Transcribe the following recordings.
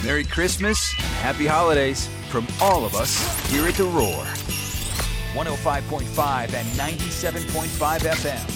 Merry Christmas and Happy Holidays from all of us here at The Roar. 105.5 and 97.5 FM.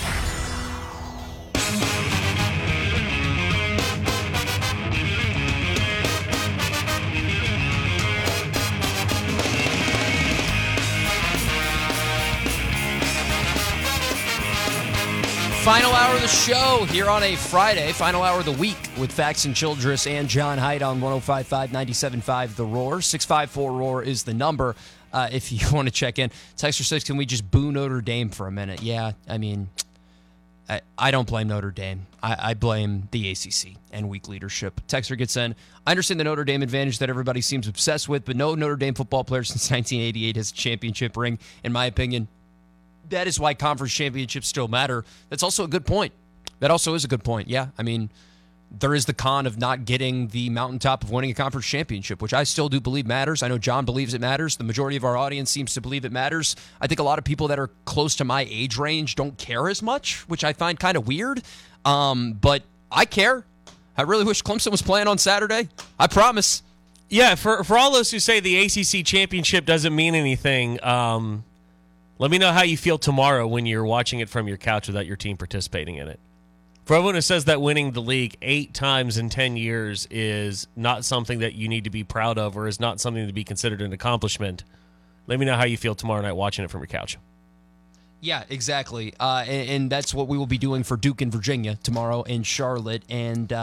Final hour of the show here on a Friday, final hour of the week with Faxon Childress and John Haidt on 105.5, 97.5 The Roar. 654-ROAR is the number if you want to check in. Texter says, can we just boo Notre Dame for a minute? Yeah, I mean, I don't blame Notre Dame. I blame the ACC and weak leadership. Texter gets in, I understand the Notre Dame advantage that everybody seems obsessed with, but no Notre Dame football player since 1988 has a championship ring, in my opinion. That is why conference championships still matter. That's also a good point. That also is a good point. Yeah, I mean, there is the con of not getting the mountaintop of winning a conference championship, which I still do believe matters. I know John believes it matters. The majority of our audience seems to believe it matters. I think a lot of people that are close to my age range don't care as much, which I find kind of weird. But I care. I really wish Clemson was playing on Saturday. I promise. Yeah, for all those who say the ACC championship doesn't mean anything, let me know how you feel tomorrow when you're watching it from your couch without your team participating in it. For everyone who says that winning the league 8 times in 10 years is not something that you need to be proud of or is not something to be considered an accomplishment, let me know how you feel tomorrow night watching it from your couch. Yeah, exactly. And that's what we will be doing for Duke and Virginia tomorrow in Charlotte. And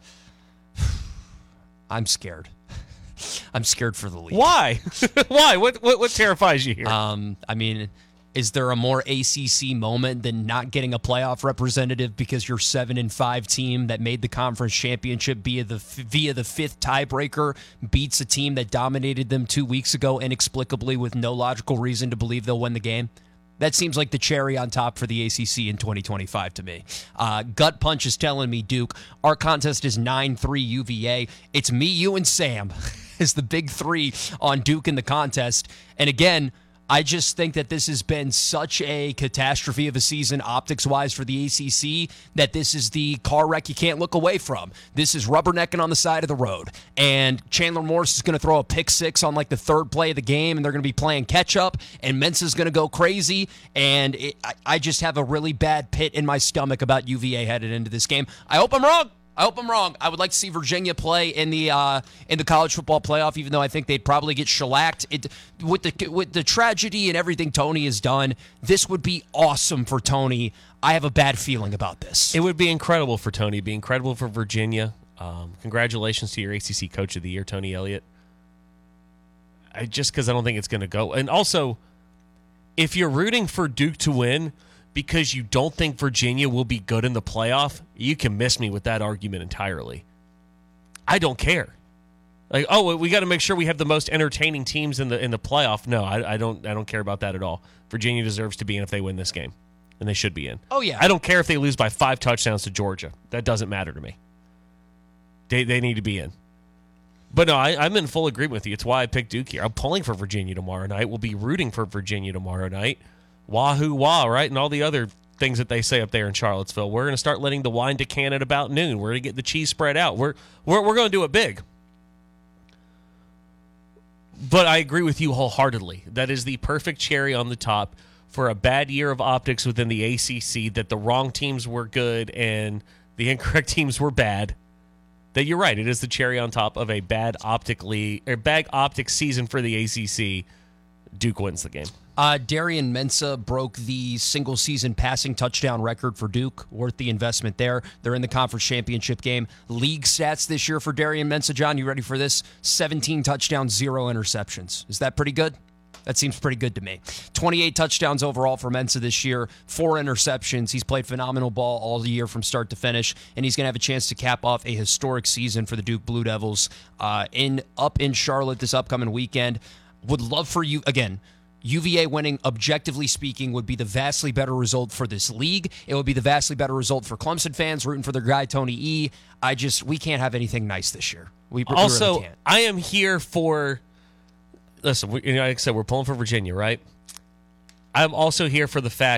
I'm scared. I'm scared for the league. Why? Why? What terrifies you here? I mean, is there a more ACC moment than not getting a playoff representative because your 7-5 team that made the conference championship via the 5th tiebreaker beats a team that dominated them 2 weeks ago inexplicably with no logical reason to believe they'll win the game? That seems like the cherry on top for the ACC in 2025 to me. Gut Punch is telling me, Duke, our contest is 9-3 UVA. It's me, you, and Sam is the big 3 on Duke in the contest. And again, I just think that this has been such a catastrophe of a season optics-wise for the ACC that this is the car wreck you can't look away from. This is rubbernecking on the side of the road. And Chandler Morris is going to throw a pick 6 on like the 3rd play of the game, and they're going to be playing catch-up, and Mensa's going to go crazy. And I just have a really bad pit in my stomach about UVA headed into this game. I hope I'm wrong. I would like to see Virginia play in the college football playoff, even though I think they'd probably get shellacked. With the tragedy and everything Tony has done, this would be awesome for Tony. I have a bad feeling about this. It would be incredible for Tony. It'd be incredible for Virginia. Congratulations to your ACC Coach of the Year, Tony Elliott. Just because I don't think it's going to go. And also, if you're rooting for Duke to win because you don't think Virginia will be good in the playoff, you can miss me with that argument entirely. I don't care. Like, oh, we got to make sure we have the most entertaining teams in the playoff. No, I don't care about that at all. Virginia deserves to be in if they win this game, and they should be in. Oh yeah. I don't care if they lose by 5 touchdowns to Georgia. That doesn't matter to me. They need to be in. But no, I'm in full agreement with you. It's why I picked Duke here. I'm pulling for Virginia tomorrow night. We'll be rooting for Virginia tomorrow night. Wahoo wah, right? And all the other things that they say up there in Charlottesville. We're going to start letting the wine decant at about noon. We're going to get the cheese spread out. We're going to do it big. But I agree with you wholeheartedly. That is the perfect cherry on the top for a bad year of optics within the ACC, that the wrong teams were good and the incorrect teams were bad. That you're right. It is the cherry on top of a bad optics season for the ACC. Duke wins the game. Darian Mensah broke the single-season passing touchdown record for Duke. Worth the investment there. They're in the conference championship game. League stats this year for Darian Mensah. John, you ready for this? 17 touchdowns, 0 interceptions. Is that pretty good? That seems pretty good to me. 28 touchdowns overall for Mensah this year, 4 interceptions. He's played phenomenal ball all year from start to finish, and he's going to have a chance to cap off a historic season for the Duke Blue Devils up in Charlotte this upcoming weekend. Would love for you, again, UVA winning, objectively speaking, would be the vastly better result for this league. It would be the vastly better result for Clemson fans rooting for their guy, Tony E. We can't have anything nice this year. We really can't. I am here for, listen, like I said, we're pulling for Virginia, right? I'm also here for the fact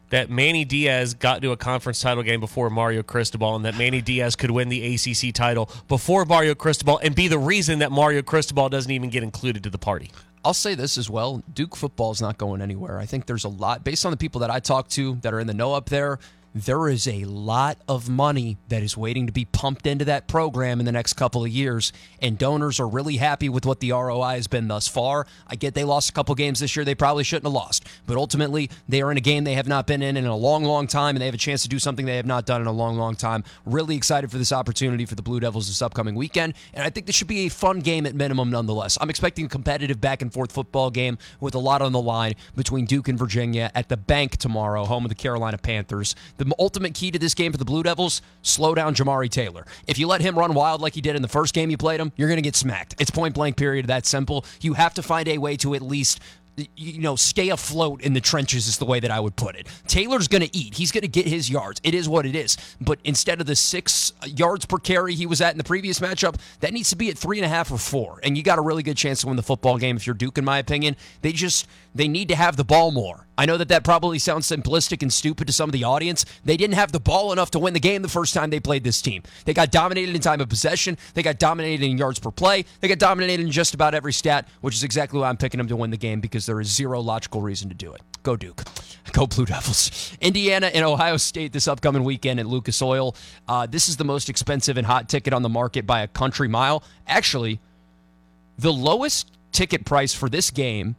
that Manny Diaz got to a conference title game before Mario Cristobal, and that Manny Diaz could win the ACC title before Mario Cristobal and be the reason that Mario Cristobal doesn't even get included to the party. I'll say this as well. Duke football is not going anywhere. I think there's a lot, based on the people that I talk to that are in the know up there, there is a lot of money that is waiting to be pumped into that program in the next couple of years, and donors are really happy with what the ROI has been thus far. I get they lost a couple games this year they probably shouldn't have lost, but ultimately they are in a game they have not been in a long, long time, and they have a chance to do something they have not done in a long, long time. Really excited for this opportunity for the Blue Devils this upcoming weekend, and I think this should be a fun game at minimum nonetheless. I'm expecting a competitive back-and-forth football game with a lot on the line between Duke and Virginia at the Bank tomorrow, home of the Carolina Panthers. The ultimate key to this game for the Blue Devils, slow down Jamari Taylor. If you let him run wild like he did in the first game you played him, you're going to get smacked. It's point blank period, that simple. You have to find a way to at least stay afloat in the trenches is the way that I would put it. Taylor's going to eat. He's going to get his yards. It is what it is. But instead of the 6 yards per carry he was at in the previous matchup, that needs to be at 3.5 or 4. And you got a really good chance to win the football game if you're Duke, in my opinion. They need to have the ball more. I know that probably sounds simplistic and stupid to some of the audience. They didn't have the ball enough to win the game the first time they played this team. They got dominated in time of possession. They got dominated in yards per play. They got dominated in just about every stat, which is exactly why I'm picking them to win the game, because there is zero logical reason to do it. Go Duke. Go Blue Devils. Indiana and Ohio State this upcoming weekend at Lucas Oil. This is the most expensive and hot ticket on the market by a country mile. Actually, the lowest ticket price for this game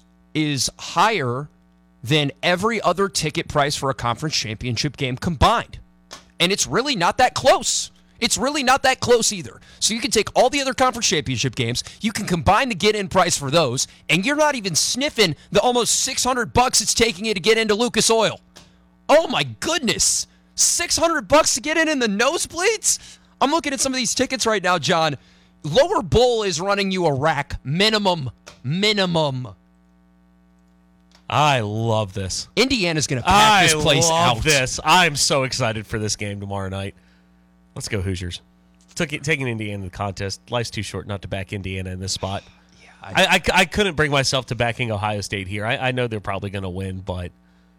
is higher than every other ticket price for a conference championship game combined. And it's really not that close. It's really not that close either. So you can take all the other conference championship games, you can combine the get-in price for those, and you're not even sniffing the almost $600 it's taking you to get into Lucas Oil. Oh my goodness. $600 to get in the nosebleeds? I'm looking at some of these tickets right now, John. Lower Bowl is running you a rack minimum. I love this. Indiana's going to pack this place out. I love this. I'm so excited for this game tomorrow night. Let's go Hoosiers. Taking Indiana to the contest. Life's too short not to back Indiana in this spot. Yeah, I couldn't bring myself to backing Ohio State here. I know they're probably going to win, but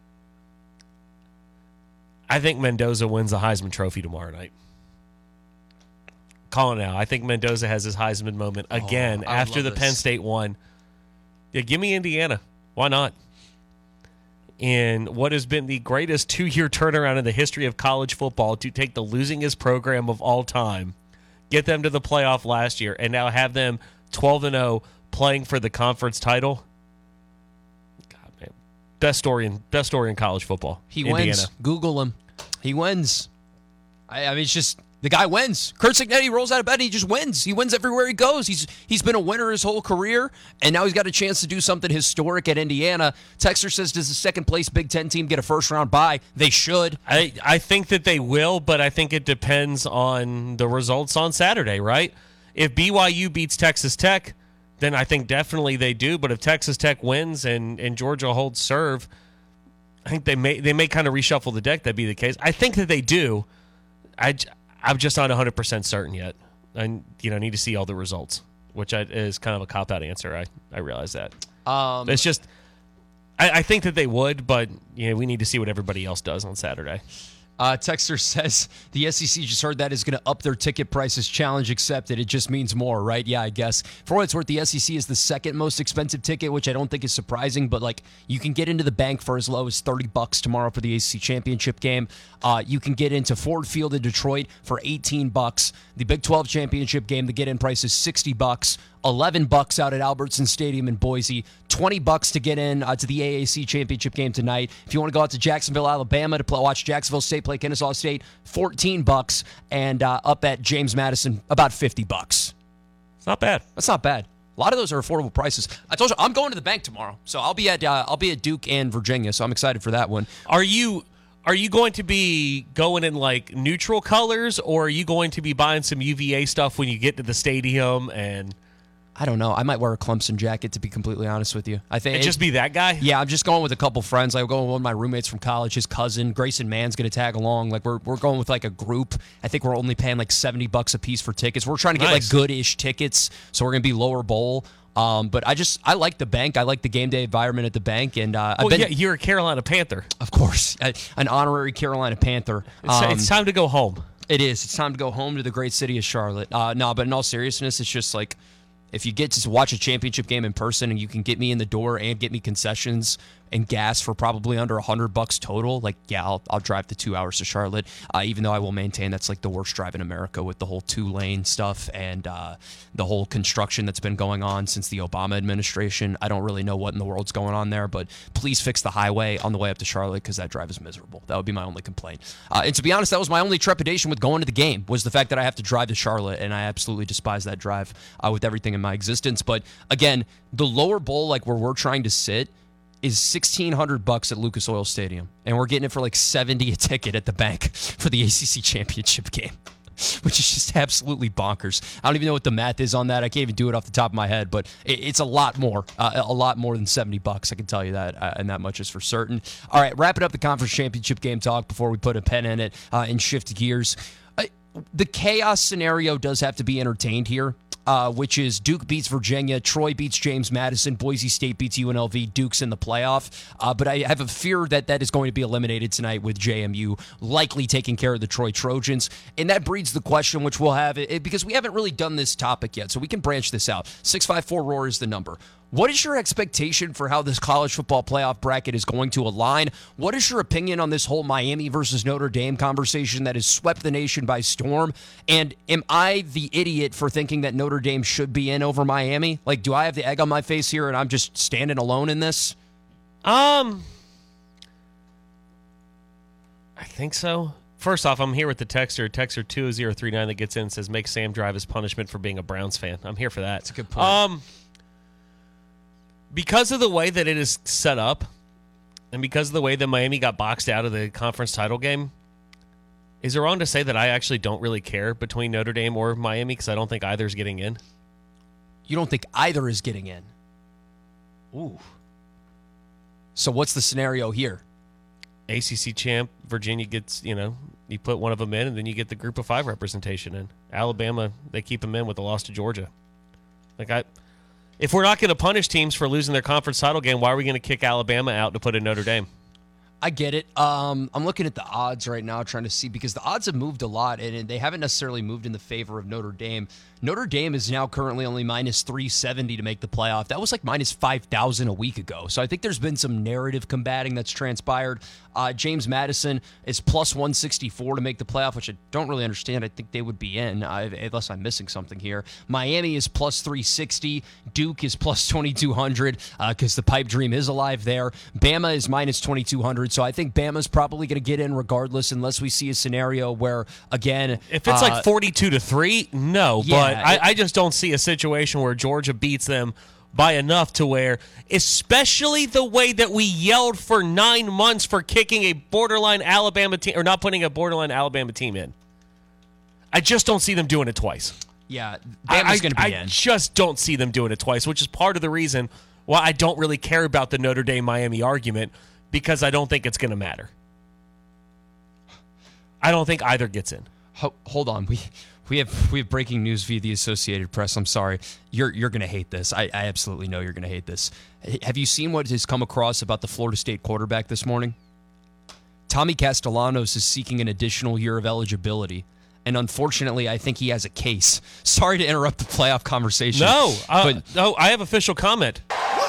I think Mendoza wins the Heisman Trophy tomorrow night. Calling it now. I think Mendoza has his Heisman moment again after the Penn State one. Yeah, give me Indiana. Why not? In what has been the greatest 2-year turnaround in the history of college football, to take the losingest program of all time, get them to the playoff last year, and now have them 12-0 playing for the conference title. God, man, best story in college football. Indiana wins. Google him. He wins. I mean, it's just. The guy wins. Curt Cignetti rolls out of bed and he just wins. He wins everywhere he goes. He's been a winner his whole career, and now he's got a chance to do something historic at Indiana. Texter says, does the second-place Big Ten team get a first-round bye? They should. I think that they will, but I think it depends on the results on Saturday, right? If BYU beats Texas Tech, then I think definitely they do. But if Texas Tech wins and Georgia holds serve, I think they may kind of reshuffle the deck. That'd be the case. I think that they do. I'm just not 100% certain yet. I need to see all the results, which is kind of a cop-out answer. I realize that. It's just I think that they would, but we need to see what everybody else does on Saturday. Texter says the SEC just heard that is going to up their ticket prices. Challenge accepted. It just means more, right? Yeah, I guess. For what it's worth, the SEC is the second most expensive ticket, which I don't think is surprising, but you can get into the Bank for as low as $30 tomorrow for the ACC championship game. You can get into Ford Field in Detroit for $18. The Big 12 championship game, the get-in price is $60. $11 out at Albertson Stadium in Boise, $20 to get in to the AAC championship game tonight. If you want to go out to Jacksonville, Alabama to watch Jacksonville State play Kennesaw State, $14, and up at James Madison, about $50. It's not bad. That's not bad. A lot of those are affordable prices. I told you I'm going to the Bank tomorrow, so I'll be at Duke and Virginia, so I'm excited for that one. Are you going to be going in neutral colors, or are you going to be buying some UVA stuff when you get to the stadium? And I don't know. I might wear a Clemson jacket, to be completely honest with you. I think it'd just be that guy? Yeah, I'm just going with a couple friends. I'm going with one of my roommates from college, his cousin. Grayson Mann's going to tag along. We're going with a group. I think we're only paying $70 a piece for tickets. We're trying to get nice. Good-ish tickets, so we're going to be lower bowl. But I like the bank. I like the game day environment at the bank. And you're a Carolina Panther. Of course, an honorary Carolina Panther. It's time to go home. It is. It's time to go home to the great city of Charlotte. No, but in all seriousness, it's just like if you get to watch a championship game in person and you can get me in the door and get me concessions and gas for probably under $100 total, like, yeah, I'll drive the 2 hours to Charlotte, even though I will maintain that's like the worst drive in America with the whole 2-lane stuff and the whole construction that's been going on since the Obama administration. I don't really know what in the world's going on there, but please fix the highway on the way up to Charlotte because that drive is miserable. That would be my only complaint. And to be honest, that was my only trepidation with going to the game was the fact that I have to drive to Charlotte, and I absolutely despise that drive with everything in my existence. But again, the lower bowl, like where we're trying to sit, is $1,600 at Lucas Oil Stadium, and we're getting it for like $70 a ticket at the bank for the ACC championship game, which is just absolutely bonkers. I don't even know what the math is on that. I can't even do it off the top of my head, but it's a lot more than $70. I can tell you that, and that much is for certain. All right, wrapping up the conference championship game talk before we put a pen in it and shift gears. The chaos scenario does have to be entertained here. Which is Duke beats Virginia, Troy beats James Madison, Boise State beats UNLV, Duke's in the playoff. But I have a fear that is going to be eliminated tonight with JMU likely taking care of the Troy Trojans. And that breeds the question, which we'll have, because we haven't really done this topic yet, so we can branch this out. 654-ROAR is the number. What is your expectation for how this college football playoff bracket is going to align? What is your opinion on this whole Miami versus Notre Dame conversation that has swept the nation by storm? And am I the idiot for thinking that Notre Dame should be in over Miami? Like, do I have the egg on my face here and I'm just standing alone in this? I think so. First off, I'm here with the texter 2039 that gets in and says, make Sam drive as punishment for being a Browns fan. I'm here for that. That's a good point. Because of the way that it is set up, and because of the way that Miami got boxed out of the conference title game, is it wrong to say that I actually don't really care between Notre Dame or Miami because I don't think either is getting in? You don't think either is getting in? Ooh. So what's the scenario here? ACC champ, Virginia gets, you put one of them in, and then you get the group of 5 representation in. Alabama, they keep them in with the loss to Georgia. If we're not going to punish teams for losing their conference title game, why are we going to kick Alabama out to put in Notre Dame? I get it. I'm looking at the odds right now trying to see because the odds have moved a lot, and they haven't necessarily moved in the favor of Notre Dame. Notre Dame is now currently only minus 370 to make the playoff. That was like minus 5,000 a week ago. So I think there's been some narrative combating that's transpired. James Madison is plus 164 to make the playoff, which I don't really understand. I think they would be in, unless I'm missing something here. Miami is plus 360. Duke is plus 2,200 because the pipe dream is alive there. Bama is minus 2,200. So I think Bama's probably going to get in regardless unless we see a scenario where, again... If it's like 42-3, no. Yeah, but I just don't see a situation where Georgia beats them by enough to where, especially the way that we yelled for 9 months for kicking a borderline Alabama team, or not putting a borderline Alabama team in. I just don't see them doing it twice. Yeah, Bama's going to be in. I just don't see them doing it twice, which is part of the reason why I don't really care about the Notre Dame-Miami argument, because I don't think it's going to matter. I don't think either gets in. Hold on. We have breaking news via the Associated Press. I'm sorry. You're going to hate this. I absolutely know you're going to hate this. Have you seen what has come across about the Florida State quarterback this morning? Tommy Castellanos is seeking an additional year of eligibility. And unfortunately, I think he has a case. Sorry to interrupt the playoff conversation. No, I have official comment.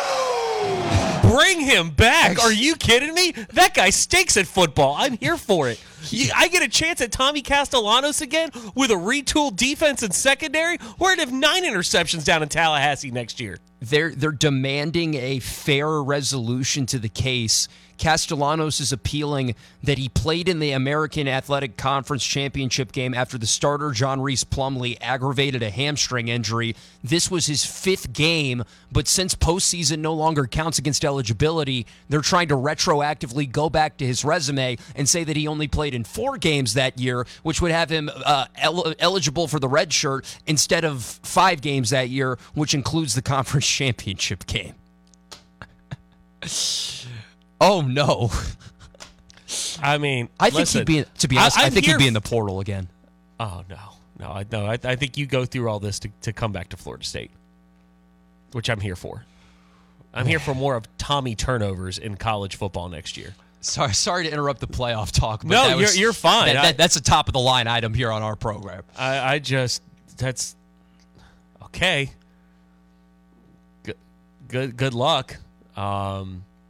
Bring him back. Are you kidding me? That guy stinks at football. I'm here for it. I get a chance at Tommy Castellanos again with a retooled defense and secondary. We're going to have 9 interceptions down in Tallahassee next year. They're demanding a fair resolution to the case. Castellanos is appealing that he played in the American Athletic Conference Championship game after the starter, John Reese Plumlee, aggravated a hamstring injury. This was his 5th game, but since postseason no longer counts against eligibility, they're trying to retroactively go back to his resume and say that he only played in 4 games that year, which would have him eligible for the red shirt instead of 5 games that year, which includes the conference championship game. Oh, no. I mean, I think he'd be, to be honest, I think he'd be in the portal again. Oh, no. I think you go through all this to come back to Florida State. which I'm here for. I'm here for more of Tommy turnovers in college football next year. Sorry to interrupt the playoff talk. But No, you're fine. That's a top of the line item here on our program. That's okay. Good luck. I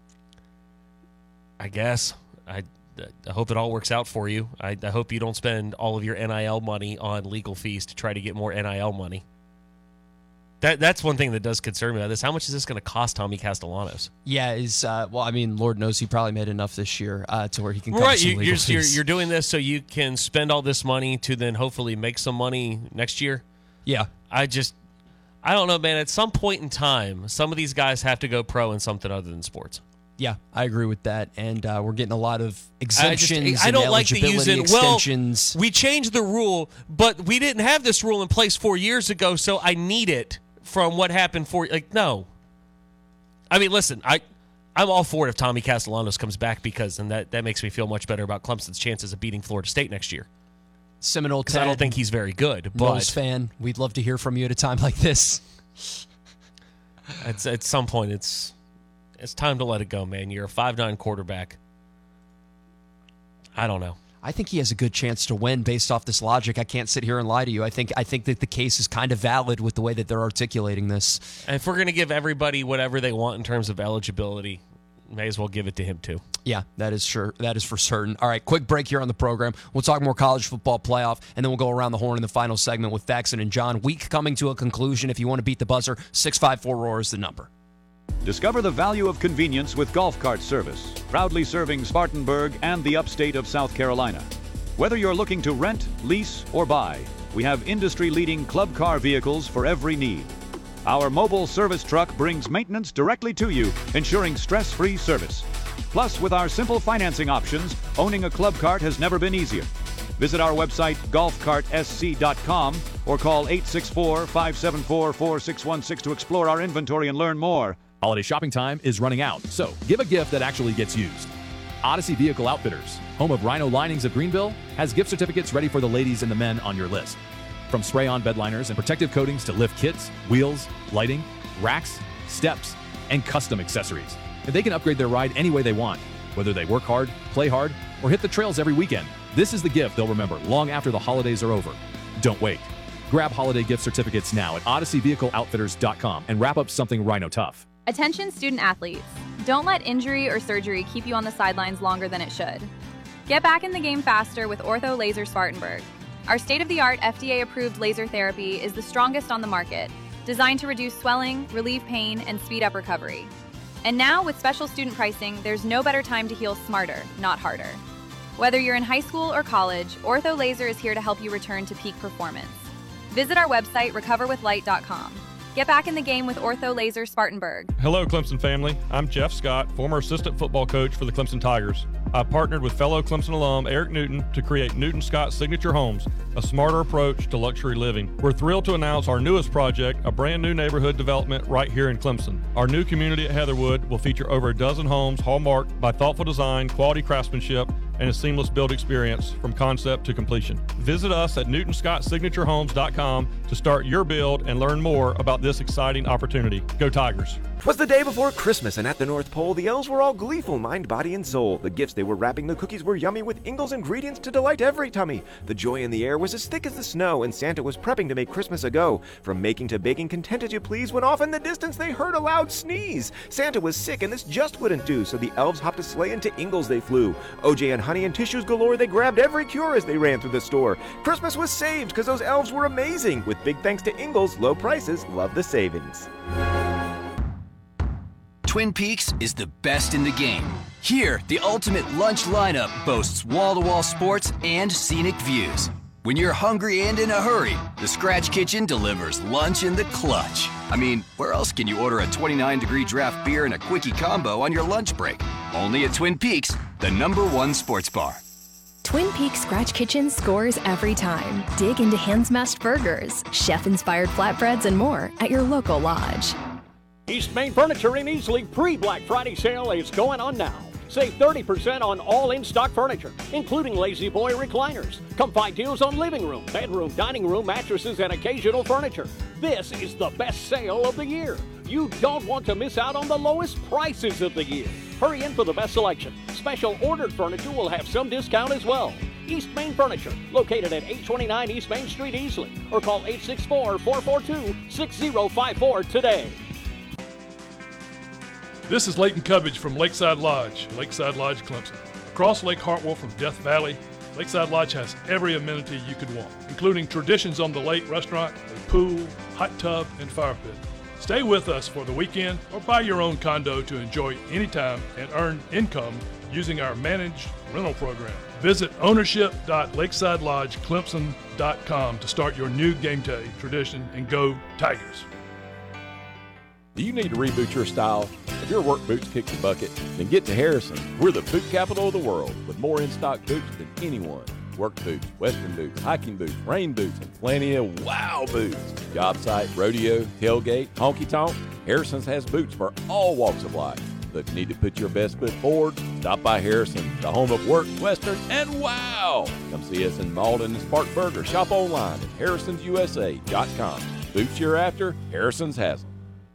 guess. I hope it all works out for you. I hope you don't spend all of your NIL money on legal fees to try to get more NIL money. That's one thing that does concern me about this. How much is this going to cost Tommy Castellanos? Yeah, Lord knows he probably made enough this year to where he can cover some legal fees. You're doing this so you can spend all this money to then hopefully make some money next year? Yeah. I don't know, man. At some point in time, some of these guys have to go pro in something other than sports. Yeah, I agree with that. And we're getting a lot of exemptions I don't and like to use it. extensions. Well, we changed the rule, but we didn't have this rule in place 4 years ago, so I need it from what happened no. I mean, listen, I'm all for it if Tommy Castellanos comes back because that makes me feel much better about Clemson's chances of beating Florida State next year. Seminole Because I don't think he's very good. But Knowles fan, we'd love to hear from you at a time like this. At some point, it's time to let it go, man. You're a 5'9" quarterback. I don't know. I think he has a good chance to win based off this logic. I can't sit here and lie to you. I think that the case is kind of valid with the way that they're articulating this. And if we're going to give everybody whatever they want in terms of eligibility, may as well give it to him too. Yeah, that is sure. That is for certain. All right, quick break here on the program. We'll talk more college football playoff, and then we'll go around the horn in the final segment with Faxon and John. Week coming to a conclusion. If you want to beat the buzzer, 654-ROAR is the number. Discover the value of convenience with Golf Cart Service, proudly serving Spartanburg and the upstate of South Carolina. Whether you're looking to rent, lease, or buy, we have industry-leading club car vehicles for every need. Our mobile service truck brings maintenance directly to you, ensuring stress-free service. Plus, with our simple financing options, owning a club cart has never been easier. Visit our website, golfcartsc.com, or call 864-574-4616 to explore our inventory and learn more. Holiday shopping time is running out, so give a gift that actually gets used. Odyssey Vehicle Outfitters, home of Rhino Linings of Greenville, has gift certificates ready for the ladies and the men on your list. From spray-on bed liners and protective coatings to lift kits, wheels, lighting, racks, steps, and custom accessories. And they can upgrade their ride any way they want, whether they work hard, play hard, or hit the trails every weekend. This is the gift they'll remember long after the holidays are over. Don't wait. Grab holiday gift certificates now at odysseyvehicleoutfitters.com and wrap up something Rhino tough. Attention student athletes. Don't let injury or surgery keep you on the sidelines longer than it should. Get back in the game faster with Ortho Laser Spartanburg. Our state-of-the-art FDA-approved laser therapy is the strongest on the market, designed to reduce swelling, relieve pain, and speed up recovery. And now, with special student pricing, there's no better time to heal smarter, not harder. Whether you're in high school or college, Ortho Laser is here to help you return to peak performance. Visit our website, recoverwithlight.com. Get back in the game with Ortho Laser Spartanburg. Hello, Clemson family. I'm Jeff Scott, former assistant football coach for the Clemson Tigers. I've partnered with fellow Clemson alum Eric Newton to create Newton Scott Signature Homes, a smarter approach to luxury living. We're thrilled to announce our newest project, a brand new neighborhood development right here in Clemson. Our new community at Heatherwood will feature over a dozen homes hallmarked by thoughtful design, quality craftsmanship, and a seamless build experience from concept to completion. Visit us at NewtonScottSignatureHomes.com to start your build and learn more about this exciting opportunity. Go Tigers! 'Twas the day before Christmas, and at the North Pole, the elves were all gleeful, mind, body, and soul. The gifts they were wrapping the cookies were yummy with Ingalls ingredients to delight every tummy. The joy in the air was as thick as the snow, and Santa was prepping to make Christmas a go. From making to baking, content as you please, when off in the distance they heard a loud sneeze. Santa was sick, and this just wouldn't do, so the elves hopped a sleigh, and to Ingalls they flew. OJ and honey and tissues galore, they grabbed every cure as they ran through the store. Christmas was saved, because those elves were amazing. With big thanks to Ingalls, low prices, love the savings. Twin Peaks is the best in the game. Here, the ultimate lunch lineup boasts wall-to-wall sports and scenic views. When you're hungry and in a hurry, the Scratch Kitchen delivers lunch in the clutch. I mean, where else can you order a 29-degree draft beer and a quickie combo on your lunch break? Only at Twin Peaks, the #1 sports bar. Twin Peaks Scratch Kitchen scores every time. Dig into hand-smashed burgers, chef-inspired flatbreads, and more at your local lodge. East Main Furniture in Easley pre-Black Friday sale is going on now. Save 30% on all in-stock furniture, including Lazy Boy recliners. Come find deals on living room, bedroom, dining room, mattresses, and occasional furniture. This is the best sale of the year. You don't want to miss out on the lowest prices of the year. Hurry in for the best selection. Special ordered furniture will have some discount as well. East Main Furniture, located at 829 East Main Street, Easley, or call 864-442-6054 today. This is Leighton Cubbage from Lakeside Lodge, Clemson. Across Lake Hartwell from Death Valley, Lakeside Lodge has every amenity you could want, including Traditions on the Lake restaurant, a pool, hot tub, and fire pit. Stay with us for the weekend or buy your own condo to enjoy anytime and earn income using our managed rental program. Visit ownership.lakesidelodgeclemson.com to start your new game day tradition and go Tigers. Do you need to reboot your style? If your work boots kick the bucket, then get to Harrison. We're the boot capital of the world with more in-stock boots than anyone. Work boots, western boots, hiking boots, rain boots, and plenty of wow boots. Job site, rodeo, tailgate, honky-tonk, Harrison's has boots for all walks of life. So if you need to put your best foot forward, stop by Harrison, the home of work, western, and wow! Come see us in Malden and Spartanburg or shop online at harrisonsusa.com. Boots you're after, Harrison's has them.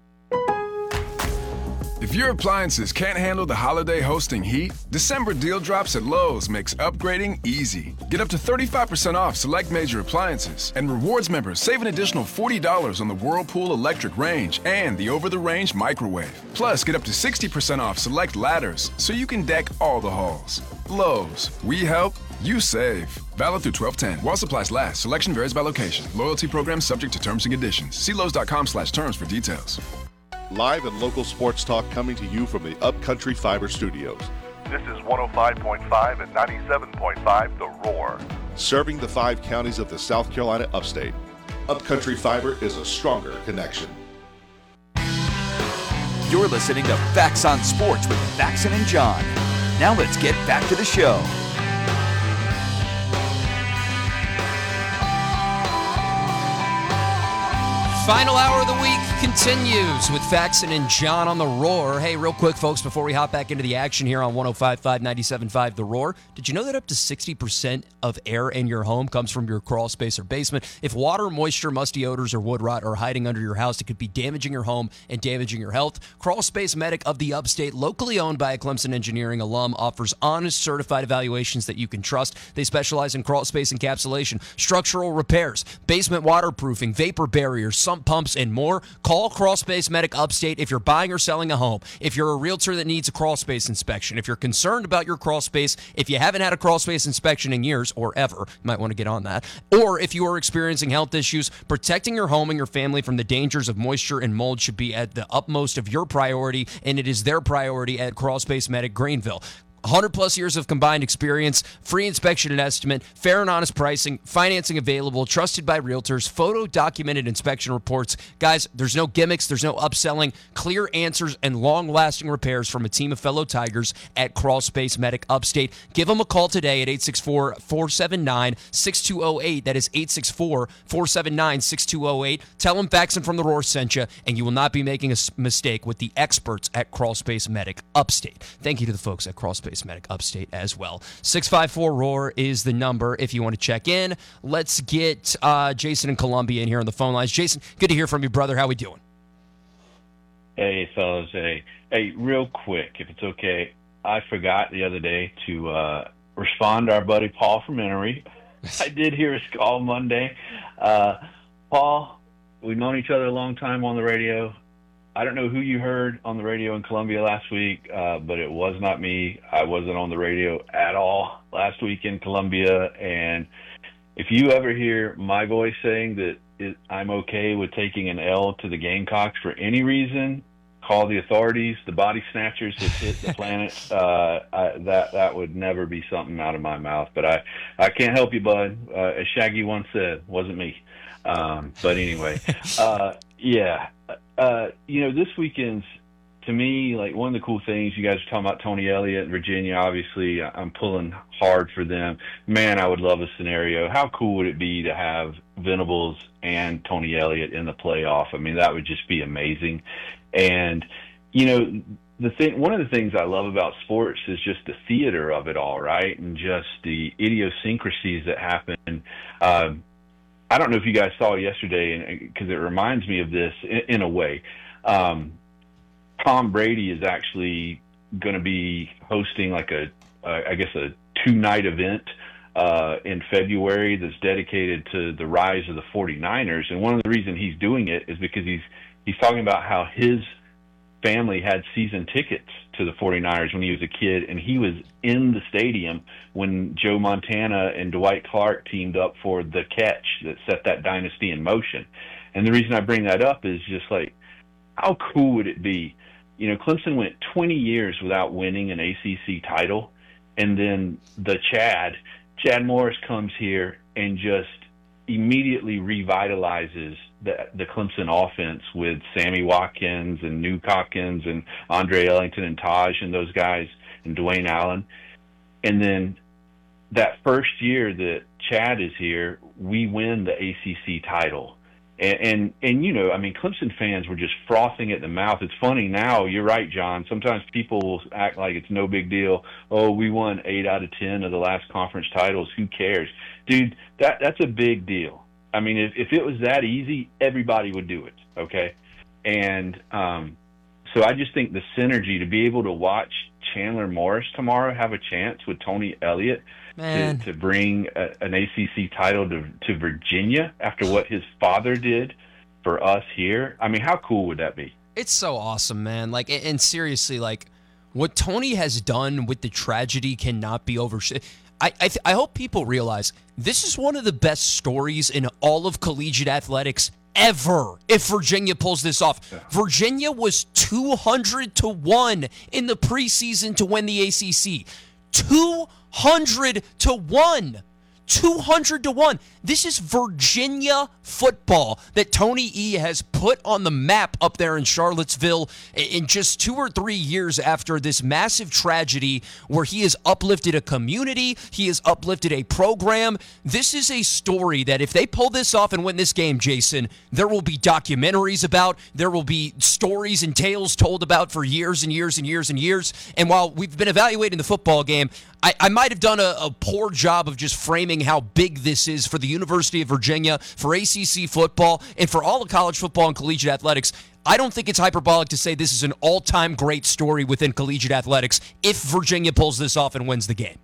If your appliances can't handle the holiday hosting heat, December deal drops at Lowe's makes upgrading easy. Get up to 35% off select major appliances, and rewards members save an additional $40 on the Whirlpool electric range and the over-the-range microwave. Plus, get up to 60% off select ladders so you can deck all the halls. Lowe's, we help, you save. Valid through 12/10. While supplies last, selection varies by location. Loyalty program subject to terms and conditions. See Lowe's.com/terms for details. Live and local sports talk coming to you from the Upcountry Fiber Studios. This is 105.5 and 97.5 The Roar. Serving the 5 counties of the South Carolina upstate. Upcountry Fiber is a stronger connection. You're listening to Facts on Sports with Faxon and John. Now let's get back to the show. Final hour of the week continues with Faxon and John on The Roar. Hey, real quick, folks, before we hop back into the action here on 105.5, 97.5 The Roar, did you know that up to 60% of air in your home comes from your crawl space or basement? If water, moisture, musty odors, or wood rot are hiding under your house, it could be damaging your home and damaging your health. Crawl Space Medic of the Upstate, locally owned by a Clemson Engineering alum, offers honest, certified evaluations that you can trust. They specialize in crawl space encapsulation, structural repairs, basement waterproofing, vapor barriers, sump pumps, and more. Call Crawl Space Medic Upstate if you're buying or selling a home. If you're a realtor that needs a crawl space inspection, if you're concerned about your crawl space, if you haven't had a crawl space inspection in years or ever, you might want to get on that. Or if you are experiencing health issues, protecting your home and your family from the dangers of moisture and mold should be at the utmost of your priority, and it is their priority at Crawl Space Medic Greenville. 100 plus years of combined experience, free inspection and estimate, fair and honest pricing, financing available, trusted by realtors, photo documented inspection reports. Guys, there's no gimmicks, there's no upselling, clear answers and long-lasting repairs from a team of fellow Tigers at Crawl Space Medic Upstate. Give them a call today at 864-479-6208. That is 864-479-6208. Tell them Faxon from The Roar sent you, and you will not be making a mistake with the experts at Crawl Space Medic Upstate. Thank you to the folks at Crawl Space Medic Upstate as well. 654-ROAR is the number if you want to check in. Let's get Jason in Columbia in here on the phone lines. Jason, good to hear from you, brother. How we doing? Hey, fellas. Hey, real quick, if it's okay, I forgot the other day to respond to our buddy Paul from Emory. I did hear his call Monday. Paul, we've known each other a long time on the radio. I don't know who you heard on the radio in Columbia last week, but it was not me. I wasn't on the radio at all last week in Columbia. And if you ever hear my voice saying that I'm okay with taking an L to the Gamecocks for any reason, call the authorities. The body snatchers have hit the planet. That would never be something out of my mouth. But I can't help you, bud. As Shaggy once said, wasn't me. But anyway, yeah. This weekend's, to me, like one of the cool things, you guys are talking about Tony Elliott and Virginia. Obviously, I'm pulling hard for them. Man, I would love a scenario. How cool would it be to have Venables and Tony Elliott in the playoff? I mean, that would just be amazing. And, one of the things I love about sports is just the theater of it all, right? And just the idiosyncrasies that happen. I don't know if you guys saw yesterday, because it reminds me of this in a way. Tom Brady is actually going to be hosting like a 2-night event in February that's dedicated to the rise of the 49ers. And one of the reasons he's doing it is because he's talking about how his family had season tickets to the 49ers when he was a kid, and he was in the stadium when Joe Montana and Dwight Clark teamed up for the catch that set that dynasty in motion. And the reason I bring that up is just like, how cool would it be? You know, Clemson went 20 years without winning an ACC title, and then Chad Morris comes here and just immediately revitalizes the Clemson offense with Sammy Watkins and Nuke Hopkins and Andre Ellington and Taj and those guys and Dwayne Allen. And then that first year that Chad is here, we win the ACC title. And you know, I mean, Clemson fans were just frothing at the mouth. It's funny now, you're right, John. Sometimes people will act like it's no big deal. Oh, we won 8 out of 10 of the last conference titles. Who cares? Dude, that's a big deal. I mean, if it was that easy, everybody would do it, okay? And so I just think the synergy to be able to watch Chandler Morris tomorrow have a chance with Tony Elliott to bring an ACC title to Virginia after what his father did for us here. I mean, how cool would that be? It's so awesome, man. Like, and seriously, like, what Tony has done with the tragedy cannot be overshadowed. I hope people realize this is one of the best stories in all of collegiate athletics ever if Virginia pulls this off. Yeah. Virginia was 200-1 in the preseason to win the ACC. 200-1. 200-1. This is Virginia football that Tony E has put on the map up there in Charlottesville in just 2 or 3 years after this massive tragedy where he has uplifted a community, he has uplifted a program. This is a story that if they pull this off and win this game, Jason, there will be documentaries about, there will be stories and tales told about for years and years and years and years. And while we've been evaluating the football game, I might have done a poor job of just framing how big this is for the University of Virginia, for ACC football, and for all of college football and collegiate athletics. I don't think it's hyperbolic to say this is an all-time great story within collegiate athletics if Virginia pulls this off and wins the game.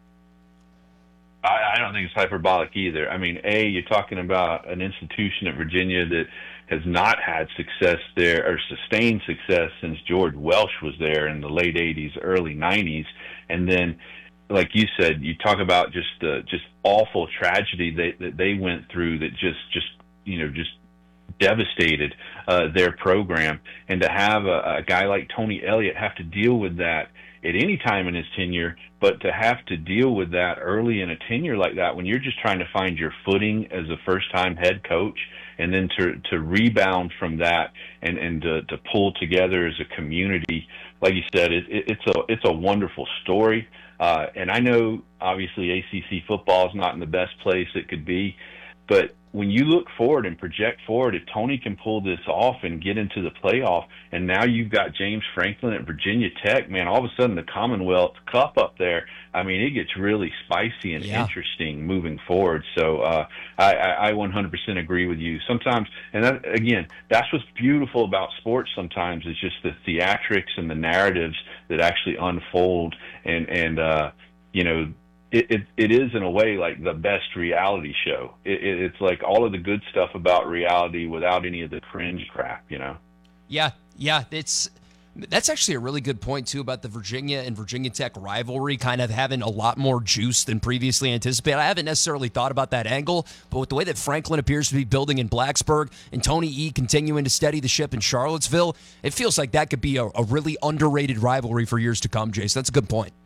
I don't think it's hyperbolic either. I mean, you're talking about an institution at Virginia that has not had success there or sustained success since George Welsh was there in the late 80s, early 90s. And then, like you said, you talk about just awful tragedy that they went through that just devastated their program. And to have a guy like Tony Elliott have to deal with that at any time in his tenure, but to have to deal with that early in a tenure like that when you're just trying to find your footing as a first-time head coach, and then to rebound from that and to pull together as a community, like you said, it's a wonderful story. And I know, obviously, ACC football is not in the best place it could be, but when you look forward and project forward, if Tony can pull this off and get into the playoff, and now you've got James Franklin at Virginia Tech, man, all of a sudden the Commonwealth Cup up there, I mean, it gets really spicy and interesting moving forward. So I 100% agree with you. Sometimes, and that, again, that's what's beautiful about sports sometimes, is just the theatrics and the narratives that actually unfold. And you know, it is in a way like the best reality show. It's like all of the good stuff about reality without any of the cringe crap, you know? Yeah, that's actually a really good point, too, about the Virginia and Virginia Tech rivalry kind of having a lot more juice than previously anticipated. I haven't necessarily thought about that angle, but with the way that Franklin appears to be building in Blacksburg and Tony E continuing to steady the ship in Charlottesville, it feels like that could be a really underrated rivalry for years to come, Jason. That's a good point.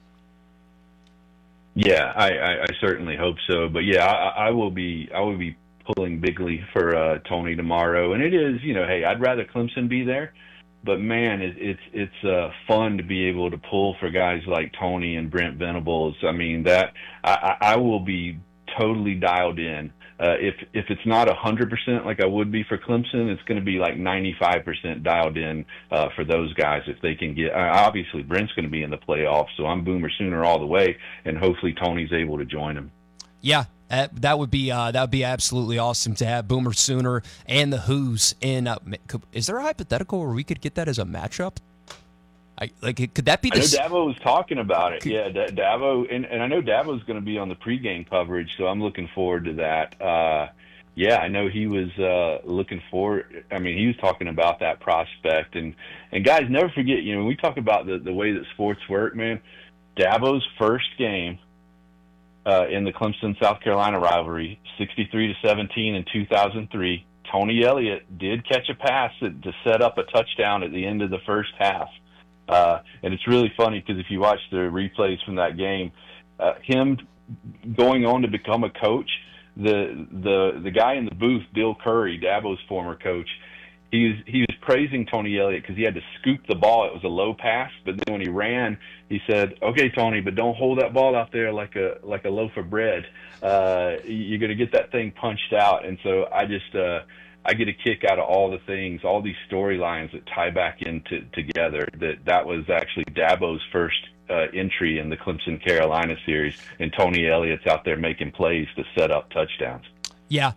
Yeah, I certainly hope so. But yeah, I will be pulling bigly for Tony tomorrow. And it is, you know, hey, I'd rather Clemson be there, but man, it's fun to be able to pull for guys like Tony and Brent Venables. I mean, that I will be totally dialed in if it's not 100% like I would be for Clemson, it's going to be like 95% dialed in for those guys if they can get. Obviously, Brent's going to be in the playoffs, so I'm Boomer Sooner all the way, and hopefully Tony's able to join him. Yeah, that would be absolutely awesome to have Boomer Sooner and the Who's in. Is there a hypothetical where we could get that as a matchup? Could that be? I know Dabo was talking about it. Yeah, Dabo, and I know Dabo's going to be on the pregame coverage, so I'm looking forward to that. Yeah, I know he was looking forward. I mean, he was talking about that prospect, and guys, never forget. When we talk about the way that sports work, man, Dabo's first game in the Clemson-South Carolina rivalry, 63-17 in 2003. Tony Elliott did catch a pass to set up a touchdown at the end of the first half. And it's really funny because if you watch the replays from that game, him going on to become a coach, the guy in the booth, Bill Curry, Dabo's former coach, he was praising Tony Elliott because he had to scoop the ball. It was a low pass, but then when he ran, he said, "Okay, Tony, but don't hold that ball out there like a loaf of bread. You're going to get that thing punched out." And so I get a kick out of all the things, all these storylines that tie back together. That was actually Dabo's first entry in the Clemson-Carolina series, and Tony Elliott's out there making plays to set up touchdowns. Yeah,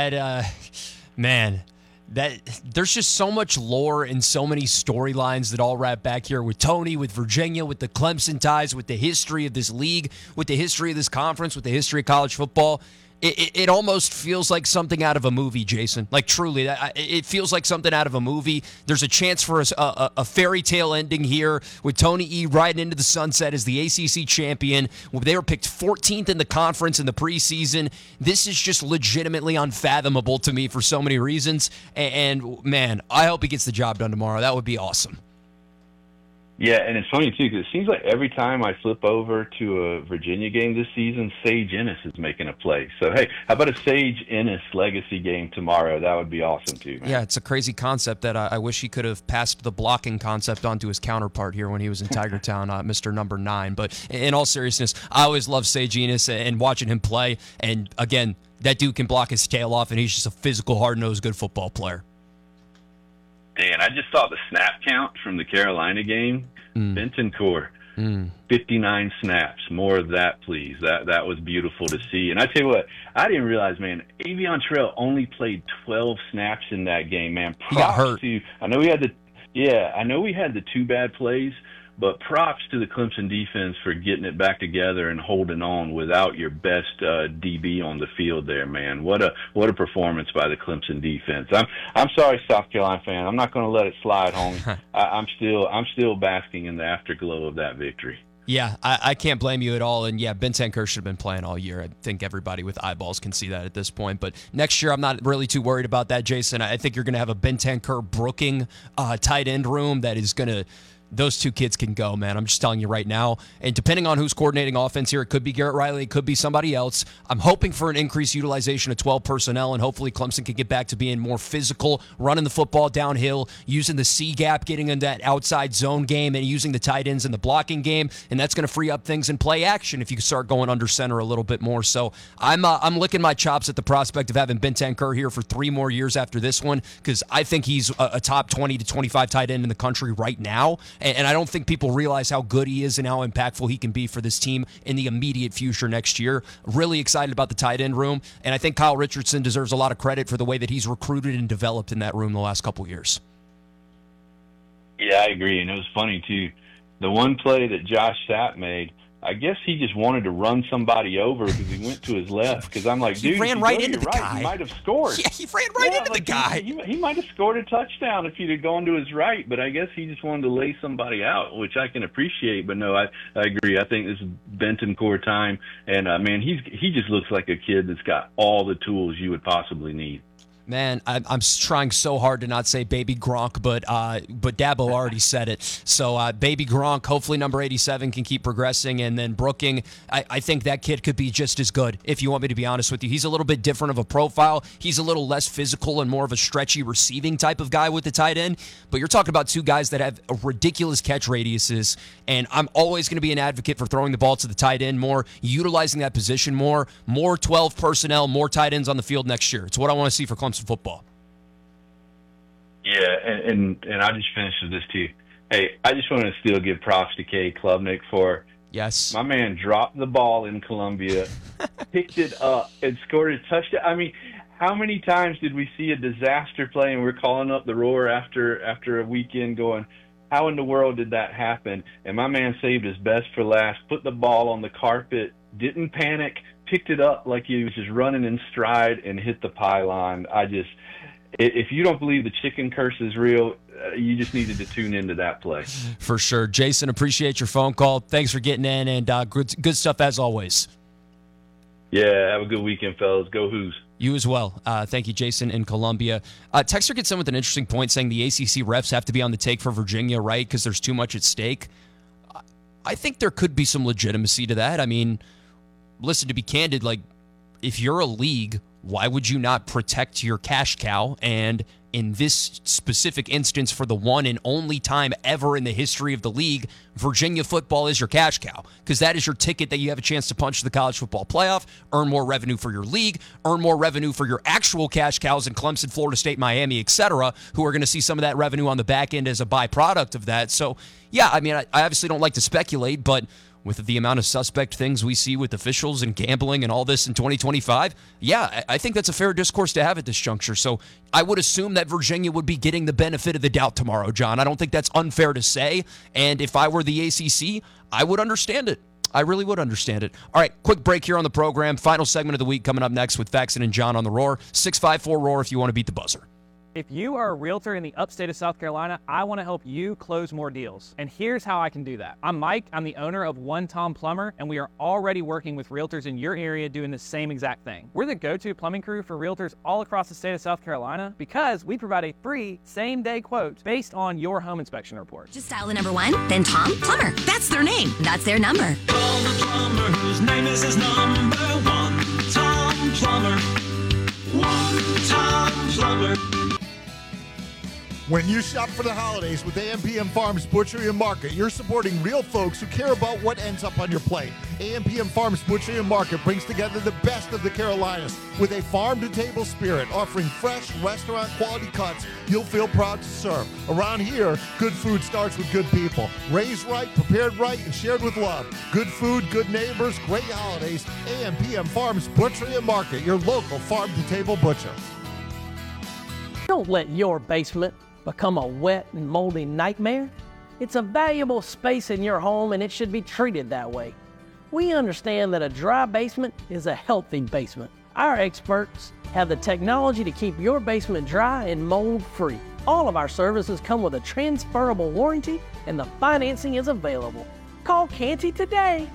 there's just so much lore and so many storylines that all wrap back here with Tony, with Virginia, with the Clemson ties, with the history of this league, with the history of this conference, with the history of college football. It almost feels like something out of a movie, Jason. Like, truly, it feels like something out of a movie. There's a chance for a fairy tale ending here with Tony E. riding into the sunset as the ACC champion. They were picked 14th in the conference in the preseason. This is just legitimately unfathomable to me for so many reasons. And man, I hope he gets the job done tomorrow. That would be awesome. Yeah, and it's funny, too, because it seems like every time I flip over to a Virginia game this season, Sage Ennis is making a play. So, hey, how about a Sage Ennis legacy game tomorrow? That would be awesome, too, man. Yeah, it's a crazy concept that I wish he could have passed the blocking concept on to his counterpart here when he was in Tiger Town, Mr. Number 9. But in all seriousness, I always love Sage Ennis and watching him play. And, again, that dude can block his tail off, and he's just a physical, hard-nosed, good football player. Dan, I just saw the snap count from the Carolina game. Bentoncourt, 59 snaps. More of that, please. That was beautiful to see. And I tell you what, I didn't realize, man, Avion Trail only played 12 snaps in that game, man. Props he got hurt. I know we had the two bad plays, but props to the Clemson defense for getting it back together and holding on without your best DB on the field there, man. What a performance by the Clemson defense. I'm sorry, South Carolina fan. I'm not going to let it slide, homie. I'm still basking in the afterglow of that victory. Yeah, I can't blame you at all. And yeah, Bentoncourt should have been playing all year. I think everybody with eyeballs can see that at this point. But next year, I'm not really too worried about that, Jason. I think you're going to have a Bentoncourt Brooking tight end room that is going to. Those two kids can go, man. I'm just telling you right now. And depending on who's coordinating offense here, it could be Garrett Riley, it could be somebody else. I'm hoping for an increased utilization of 12 personnel, and hopefully Clemson can get back to being more physical, running the football downhill, using the C gap, getting in that outside zone game, and using the tight ends in the blocking game. And that's going to free up things in play action if you start going under center a little bit more. So I'm licking my chops at the prospect of having Bentoncourt here for 3 more years after this one, because I think he's a top 20 to 25 tight end in the country right now. And I don't think people realize how good he is and how impactful he can be for this team in the immediate future next year. Really excited about the tight end room, and I think Kyle Richardson deserves a lot of credit for the way that he's recruited and developed in that room the last couple years. Yeah, I agree, and it was funny, too. The one play that Josh Sapp made, I guess he just wanted to run somebody over because he went to his left. Because I'm like, dude, he ran right into the right, guy. He might have scored. Yeah, he ran right into the guy. He might have scored a touchdown if he'd have gone to his right, but I guess he just wanted to lay somebody out, which I can appreciate. But no, I agree. I think this is Bentoncourt time, and man, he just looks like a kid that's got all the tools you would possibly need. Man, I'm trying so hard to not say Baby Gronk, but Dabo already said it. So Baby Gronk, hopefully number 87 can keep progressing. And then Brooking, I think that kid could be just as good, if you want me to be honest with you. He's a little bit different of a profile. He's a little less physical and more of a stretchy receiving type of guy with the tight end. But you're talking about two guys that have ridiculous catch radiuses. And I'm always going to be an advocate for throwing the ball to the tight end more, utilizing that position more 12 personnel, more tight ends on the field next year. It's what I want to see for Clemson football. Yeah, and I just finished with this too. Hey, I just want to still give props to K. Klubnik for my man dropped the ball in Columbia, picked it up, and scored a touchdown. I mean, how many times did we see a disaster play and we're calling up the Roar after a weekend going, how in the world did that happen? And my man saved his best for last, put the ball on the carpet, didn't panic, picked it up like he was just running in stride and hit the pylon. If you don't believe the chicken curse is real, you just needed to tune into that play. For sure. Jason, appreciate your phone call. Thanks for getting in, and good stuff as always. Yeah, have a good weekend, fellas. Go Hoos. You as well. Thank you, Jason in Columbia. Texter gets in with an interesting point saying the ACC refs have to be on the take for Virginia, right, because there's too much at stake. I think there could be some legitimacy to that. I mean, listen, to be candid, like, if you're a league, why would you not protect your cash cow? And in this specific instance, for the one and only time ever in the history of the league, Virginia football is your cash cow, because that is your ticket that you have a chance to punch the college football playoff, earn more revenue for your league, earn more revenue for your actual cash cows in Clemson, Florida State, Miami, etc., who are going to see some of that revenue on the back end as a byproduct of that. So, yeah, I mean, I obviously don't like to speculate, but with the amount of suspect things we see with officials and gambling and all this in 2025, yeah, I think that's a fair discourse to have at this juncture. So I would assume that Virginia would be getting the benefit of the doubt tomorrow, John. I don't think that's unfair to say. And if I were the ACC, I would understand it. I really would understand it. All right, quick break here on the program. Final segment of the week coming up next with Faxon and John on the Roar. 654-ROAR if you want to beat the buzzer. If you are a realtor in the upstate of South Carolina, I want to help you close more deals. And here's how I can do that. I'm Mike. I'm the owner of One Tom Plumber, and we are already working with realtors in your area doing the same exact thing. We're the go-to plumbing crew for realtors all across the state of South Carolina because we provide a free same-day quote based on your home inspection report. Just dial the number 1, then Tom Plumber. That's their name. That's their number. Call the plumber whose name is his number 1. Tom Plumber. 1 Tom Plumber. When you shop for the holidays with AMPM Farms Butchery and Market, you're supporting real folks who care about what ends up on your plate. AMPM Farms Butchery and Market brings together the best of the Carolinas with a farm-to-table spirit, offering fresh, restaurant-quality cuts you'll feel proud to serve. Around here, good food starts with good people. Raised right, prepared right, and shared with love. Good food, good neighbors, great holidays. AMPM Farms Butchery and Market, your local farm-to-table butcher. Don't let your basement become a wet and moldy nightmare. It's a valuable space in your home and it should be treated that way. We understand that a dry basement is a healthy basement. Our experts have the technology to keep your basement dry and mold-free. All of our services come with a transferable warranty and the financing is available. Call Canty today,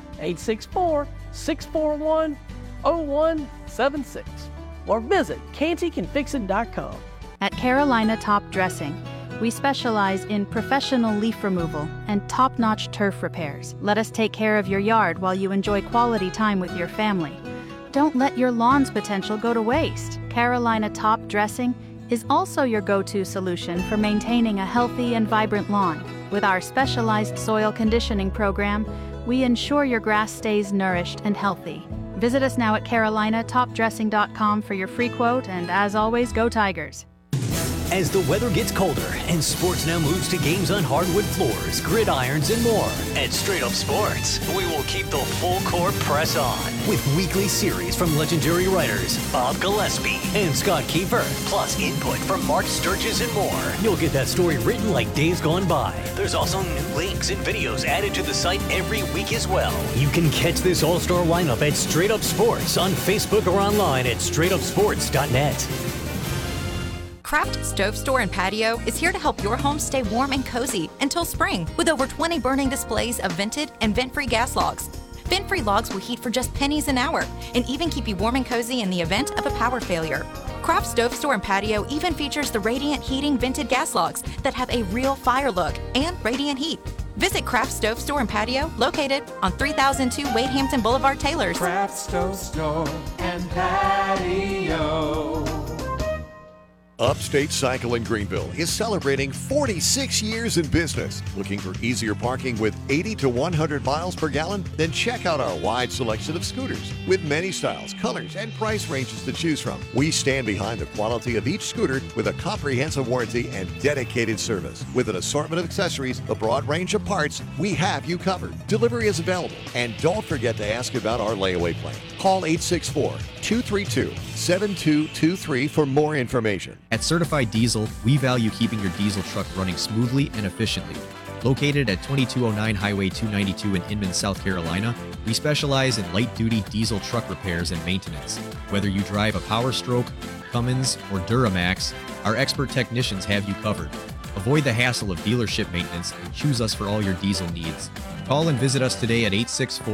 864-641-0176, or visit cantycanfixit.com. At Carolina Top Dressing, we specialize in professional leaf removal and top-notch turf repairs. Let us take care of your yard while you enjoy quality time with your family. Don't let your lawn's potential go to waste. Carolina Top Dressing is also your go-to solution for maintaining a healthy and vibrant lawn. With our specialized soil conditioning program, we ensure your grass stays nourished and healthy. Visit us now at carolinatopdressing.com for your free quote, and as always, go Tigers. As the weather gets colder and sports now moves to games on hardwood floors, gridirons, and more. At Straight Up Sports, we will keep the full court press on with weekly series from legendary writers Bob Gillespie and Scott Kiefer, plus input from Mark Sturgis and more. You'll get that story written like days gone by. There's also new links and videos added to the site every week as well. You can catch this all-star lineup at Straight Up Sports on Facebook or online at straightupsports.net. Craft Stove Store and Patio is here to help your home stay warm and cozy until spring with over 20 burning displays of vented and vent-free gas logs. Vent-free logs will heat for just pennies an hour and even keep you warm and cozy in the event of a power failure. Craft Stove Store and Patio even features the Radiant Heating vented gas logs that have a real fire look and radiant heat. Visit Craft Stove Store and Patio, located on 3002 Wade Hampton Boulevard, Taylors. Craft Stove Store and Patio. Upstate Cycle in Greenville is celebrating 46 years in business. Looking for easier parking with 80 to 100 miles per gallon? Then check out our wide selection of scooters with many styles, colors, and price ranges to choose from. We stand behind the quality of each scooter with a comprehensive warranty and dedicated service. With an assortment of accessories, a broad range of parts, we have you covered. Delivery is available. And don't forget to ask about our layaway plan. Call 864-232-7223 for more information. At Certified Diesel, we value keeping your diesel truck running smoothly and efficiently. Located at 2209 Highway 292 in Inman, South Carolina, we specialize in light-duty diesel truck repairs and maintenance. Whether you drive a Power Stroke, Cummins, or Duramax, our expert technicians have you covered. Avoid the hassle of dealership maintenance and choose us for all your diesel needs. Call and visit us today at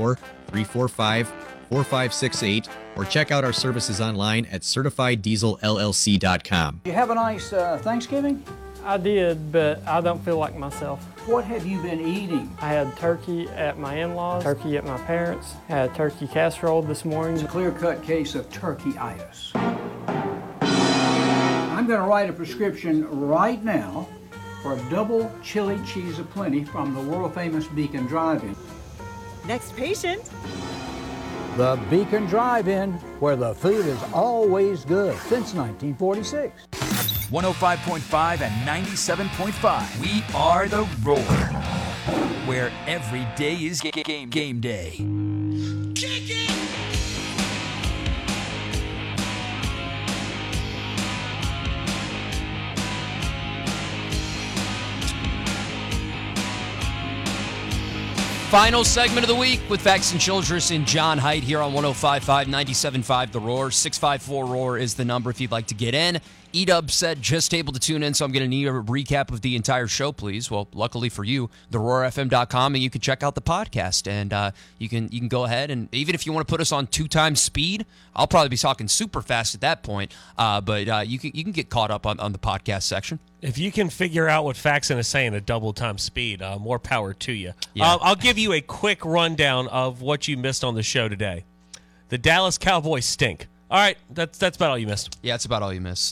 864-345-4568 or check out our services online at CertifiedDieselLLC.com. You have a nice Thanksgiving? I did, but I don't feel like myself. What have you been eating? I had turkey at my in-laws, turkey at my parents', had turkey casserole this morning. It's a clear-cut case of turkey-itis. I'm going to write a prescription right now for a double chili cheese aplenty from the world-famous Beacon Drive-In. Next patient. The Beacon Drive-In, where the food is always good since 1946. 105.5 and 97.5. We are the Roar, where every day is game day. Final segment of the week with Faxon Childress and John Height here on 105.5, 97.5 The Roar. 654-ROAR is the number if you'd like to get in. Edub said just able to tune in, so I'm going to need a recap of the entire show, please. Well, luckily for you, theroarfm.com, and you can check out the podcast. And you can go ahead, and even if you want to put us on 2 times speed, I'll probably be talking super fast at that point. But you can get caught up on the podcast section. If you can figure out what Faxon is saying at double time speed, more power to you. Yeah. I'll give you a quick rundown of what you missed on the show today. The Dallas Cowboys stink. All right, that's about all you missed. Yeah, that's about all you missed.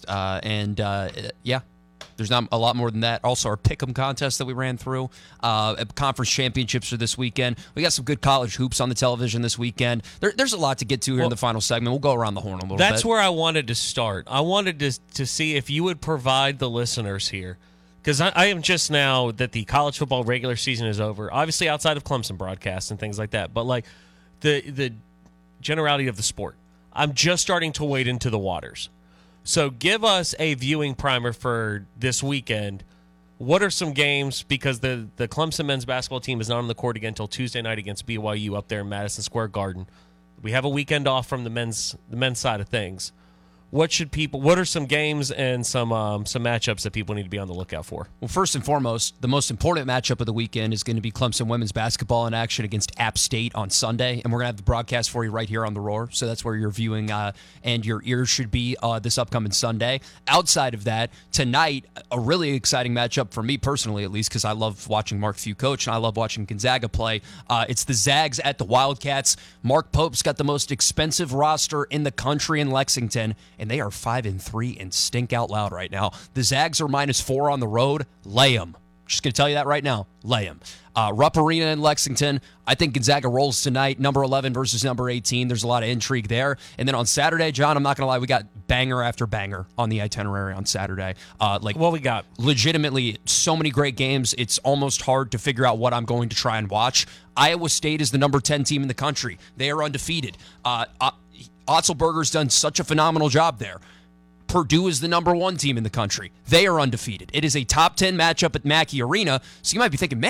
Yeah, there's not a lot more than that. Also, our Pick'em contest that we ran through. Conference championships are this weekend. We got some good college hoops on the television this weekend. There's a lot to get to here in the final segment. We'll go around the horn a little bit. That's where I wanted to start. I wanted to see if you would provide the listeners here, because I am just now that the college football regular season is over, obviously outside of Clemson broadcasts and things like that, but like the generality of the sport. I'm just starting to wade into the waters. So give us a viewing primer for this weekend. What are some games, because the Clemson men's basketball team is not on the court again until Tuesday night against BYU up there in Madison Square Garden. We have a weekend off from the men's side of things. What are some games and some matchups that people need to be on the lookout for? Well, first and foremost, the most important matchup of the weekend is going to be Clemson women's basketball in action against App State on Sunday, and we're going to have the broadcast for you right here on The Roar, so that's where your viewing and your ears should be this upcoming Sunday. Outside of that, tonight, a really exciting matchup for me personally, at least, because I love watching Mark Few coach, and I love watching Gonzaga play. It's the Zags at the Wildcats. Mark Pope's got the most expensive roster in the country in Lexington, and they are 5-3 and stink out loud right now. The Zags are -4 on the road. Lay them. Just going to tell you that right now. Lay them. Rupp Arena in Lexington. I think Gonzaga rolls tonight. Number 11 versus number 18. There's a lot of intrigue there. And then on Saturday, John, I'm not going to lie, we got banger after banger on the itinerary on Saturday. What we got? Legitimately, so many great games. It's almost hard to figure out what I'm going to try and watch. Iowa State is the number 10 team in the country. They are undefeated. Otzelberger's done such a phenomenal job there. Purdue is the number 1 team in the country. They are undefeated. It is a top 10 matchup at Mackey Arena. So you might be thinking, man,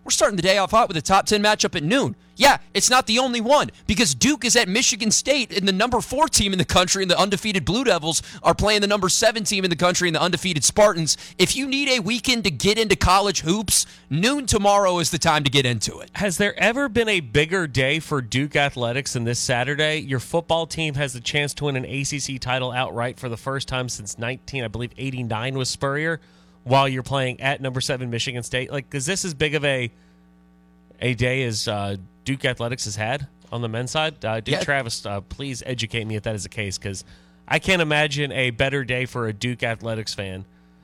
We're starting the day off hot with a top 10 matchup at noon. Yeah, it's not the only one because Duke is at Michigan State and the number 4 team in the country and the undefeated Blue Devils are playing the number 7 team in the country and the undefeated Spartans. If you need a weekend to get into college hoops, noon tomorrow is the time to get into it. Has there ever been a bigger day for Duke athletics than this Saturday? Your football team has the chance to win an ACC title outright for the first time since 89 with Spurrier, while you're playing at number 7 Michigan State. Like, is this as big of a day as Duke athletics has had on the men's side? Travis, please educate me if that is the case, because I can't imagine a better day for a Duke athletics fan.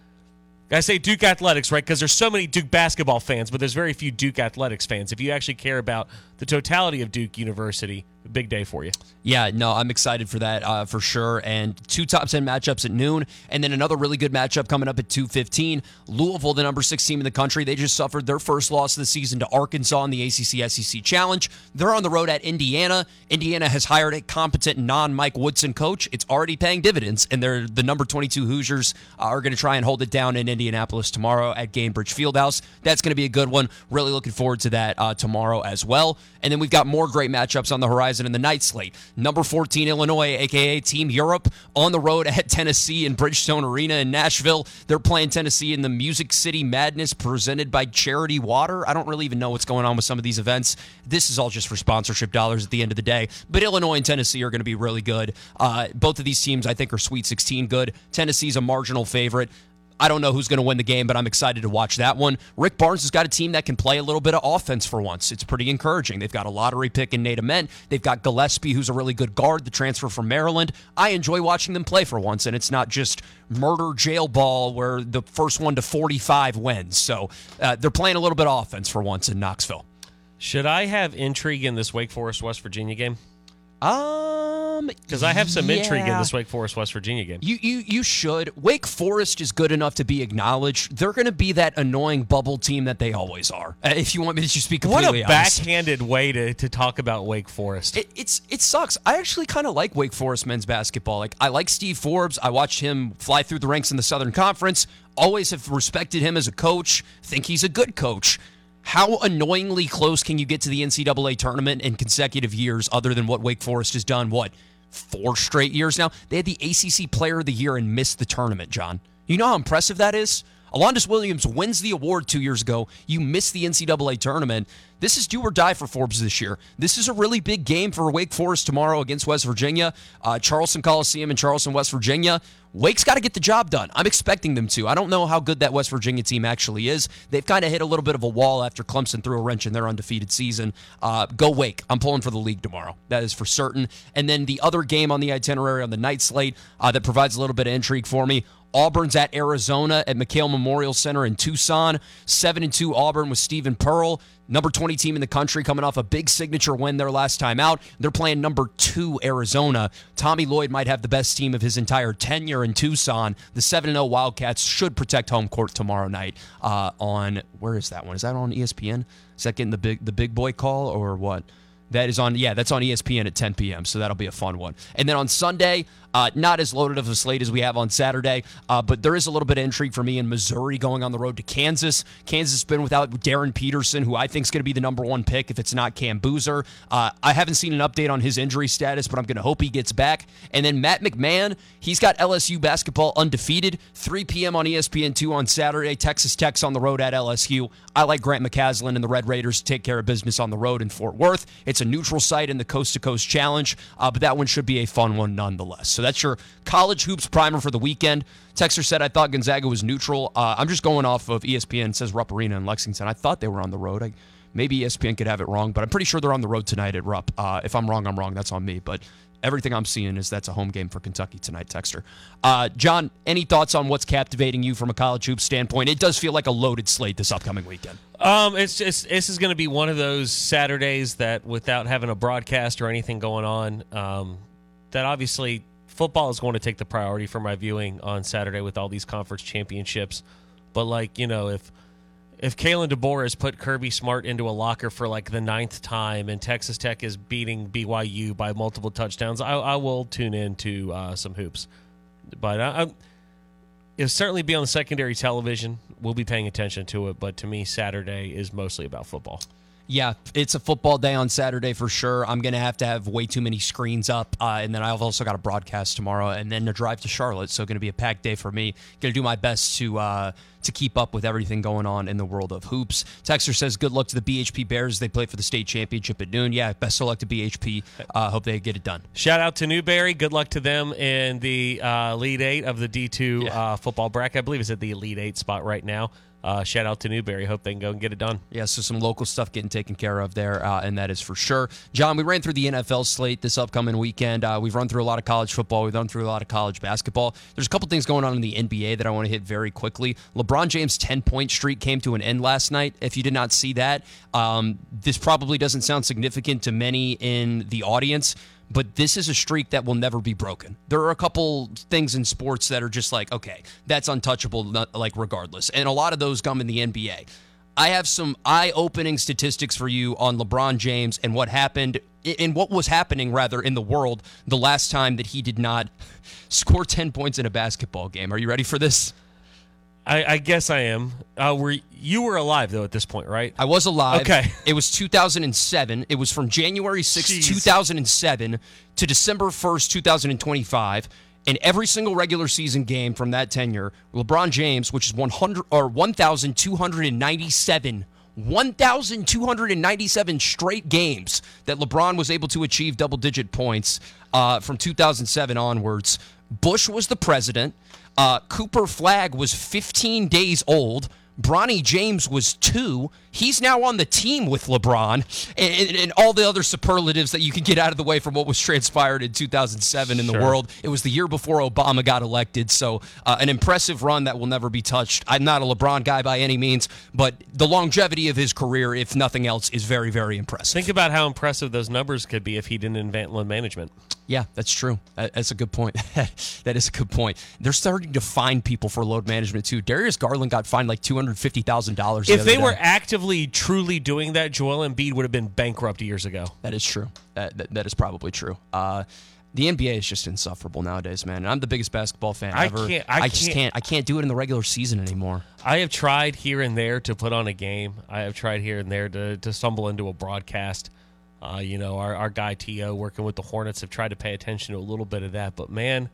I say Duke athletics, right, because there's so many Duke basketball fans, but there's very few Duke athletics fans. If you actually care about the totality of Duke University, a big day for you. Yeah, no, I'm excited for that for sure. And 2 top 10 matchups at noon, and then another really good matchup coming up at 2:15. Louisville, the number 6 team in the country, they just suffered their first loss of the season to Arkansas in the ACC-SEC Challenge. They're on the road at Indiana. Indiana has hired a competent non-Mike Woodson coach. It's already paying dividends, and they're the number 22 Hoosiers are going to try and hold it down in Indianapolis tomorrow at Gainbridge Fieldhouse. That's going to be a good one. Really looking forward to that tomorrow as well. And then we've got more great matchups on the horizon in the night slate. Number 14 Illinois, a.k.a. Team Europe, on the road at Tennessee in Bridgestone Arena in Nashville. They're playing Tennessee in the Music City Madness presented by Charity Water. I don't really even know what's going on with some of these events. This is all just for sponsorship dollars at the end of the day. But Illinois and Tennessee are going to be really good. Both of these teams, I think, are Sweet 16 good. Tennessee's a marginal favorite. I don't know who's going to win the game, but I'm excited to watch that one. Rick Barnes has got a team that can play a little bit of offense for once. It's pretty encouraging. They've got a lottery pick in Nate Ament. They've got Gillespie, who's a really good guard, the transfer from Maryland. I enjoy watching them play for once, and it's not just murder jail ball where the first one to 45 wins. So they're playing a little bit of offense for once in Knoxville. Should I have intrigue in this Wake Forest-West Virginia game? Because I have some intrigue in this Wake Forest-West Virginia game. You should. Wake Forest is good enough to be acknowledged. They're going to be that annoying bubble team that they always are. If you want me to just be completely honest. What a backhanded way to talk about Wake Forest. It sucks. I actually kind of like Wake Forest men's basketball. Like, I like Steve Forbes. I watched him fly through the ranks in the Southern Conference. Always have respected him as a coach. Think he's a good coach. How annoyingly close can you get to the NCAA tournament in consecutive years other than what Wake Forest has done, 4 straight years now? They had the ACC Player of the Year and missed the tournament, John. You know how impressive that is? Alondas Williams wins the award 2 years ago. You miss the NCAA tournament. This is do or die for Forbes this year. This is a really big game for Wake Forest tomorrow against West Virginia. Charleston Coliseum in Charleston, West Virginia. Wake's got to get the job done. I'm expecting them to. I don't know how good that West Virginia team actually is. They've kind of hit a little bit of a wall after Clemson threw a wrench in their undefeated season. Go Wake. I'm pulling for the league tomorrow. That is for certain. And then the other game on the itinerary on the night slate that provides a little bit of intrigue for me, Auburn's at Arizona at McHale Memorial Center in Tucson. 7-2 Auburn with Stephen Pearl. Number 20 team in the country coming off a big signature win their last time out. They're playing number 2 Arizona. Tommy Lloyd might have the best team of his entire tenure in Tucson. The 7-0 Wildcats should protect home court tomorrow night on, where is that one? Is that on ESPN? Is that getting the big boy call or what? That is on, that's on ESPN at 10 p.m., so that'll be a fun one. And then on Sunday, not as loaded of a slate as we have on Saturday, but there is a little bit of intrigue for me in Missouri going on the road to Kansas. Kansas has been without Darren Peterson, who I think is going to be the number 1 pick if it's not Cam Boozer. I haven't seen an update on his injury status, but I'm going to hope he gets back. And then Matt McMahon, he's got LSU basketball undefeated, 3 p.m. on ESPN2 on Saturday. Texas Tech's on the road at LSU. I like Grant McCasland and the Red Raiders to take care of business on the road in Fort Worth. It's a neutral site in the Coast to Coast Challenge, but that one should be a fun one nonetheless. So that's your college hoops primer for the weekend. Texter said, I thought Gonzaga was neutral. I'm just going off of ESPN. It says Rupp Arena in Lexington. I thought they were on the road. Maybe ESPN could have it wrong, but I'm pretty sure they're on the road tonight at Rupp. If I'm wrong, I'm wrong. That's on me. But everything I'm seeing is that's a home game for Kentucky tonight, Texter. John, any thoughts on what's captivating you from a college hoops standpoint? It does feel like a loaded slate this upcoming weekend. This is going to be one of those Saturdays that without having a broadcast or anything going on, that obviously football is going to take the priority for my viewing on Saturday with all these conference championships. But if Kalen DeBoer has put Kirby Smart into a locker for the 9th time and Texas Tech is beating BYU by multiple touchdowns, I will tune in to some hoops. But It'll certainly be on the secondary television. We'll be paying attention to it, but to me, Saturday is mostly about football. Yeah, it's a football day on Saturday for sure. I'm going to have way too many screens up, and then I've also got a broadcast tomorrow, and then a drive to Charlotte, so going to be a packed day for me. Going to do my best to keep up with everything going on in the world of hoops. Texter says, good luck to the BHP Bears. They play for the state championship at noon. Yeah, best of luck to BHP. Hope they get it done. Shout out to Newberry. Good luck to them in the Elite 8 of the D2 football bracket. I believe it's at the Elite 8 spot right now. Shout out to Newberry. Hope they can go and get it done. Yeah, so some local stuff getting taken care of there, and that is for sure. John, we ran through the NFL slate this upcoming weekend. We've run through a lot of college football. We've run through a lot of college basketball. There's a couple things going on in the NBA that I want to hit very quickly. LeBron James' 10-point streak came to an end last night. If you did not see that, this probably doesn't sound significant to many in the audience, but this is a streak that will never be broken. There are a couple things in sports that are just like, okay, that's untouchable, like regardless. And a lot of those come in the NBA. I have some eye-opening statistics for you on LeBron James and what happened, and what was happening, rather, in the world the last time that he did not score 10 points in a basketball game. Are you ready for this? I guess I am. You were alive, though, at this point, right? I was alive. Okay. It was 2007. It was from January 6th, 2007 to December 1st, 2025. And every single regular season game from that tenure, LeBron James, which is 1,297 straight games that LeBron was able to achieve double-digit points from 2007 onwards. Bush was the president. Cooper Flagg was 15 days old. Bronny James was 2. He's now on the team with LeBron, and all the other superlatives that you can get out of the way from what was transpired in 2007 in the world. It was the year before Obama got elected, so an impressive run that will never be touched. I'm not a LeBron guy by any means, but the longevity of his career, if nothing else, is very, very impressive. Think about how impressive those numbers could be if he didn't invent load management. Yeah, that's true. That's a good point. That is a good point. They're starting to fine people for load management, too. Darius Garland got fined like $250,000. If they were actively, truly doing that, Joel Embiid would have been bankrupt years ago. That is true. That is probably true. The NBA is just insufferable nowadays, man. And I'm the biggest basketball fan ever. I can't do it in the regular season anymore. I have tried here and there to put on a game. I have tried here and there to stumble into a broadcast. Our guy T.O. working with the Hornets have tried to pay attention to a little bit of that. But, man,